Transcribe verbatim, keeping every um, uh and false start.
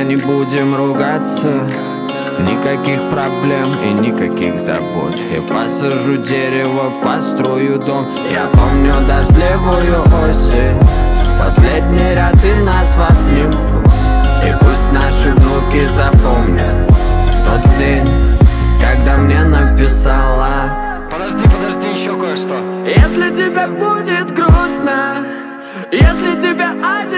не будем ругаться. Никаких проблем и никаких забот. Я посажу дерево, построю дом. Я помню дождливую осень, последний ряд и нас в обнимку. И пусть наши внуки запомнят тот день, когда мне написала: Подожди, подожди, еще кое-что. если тебе будет грустно, если тебя один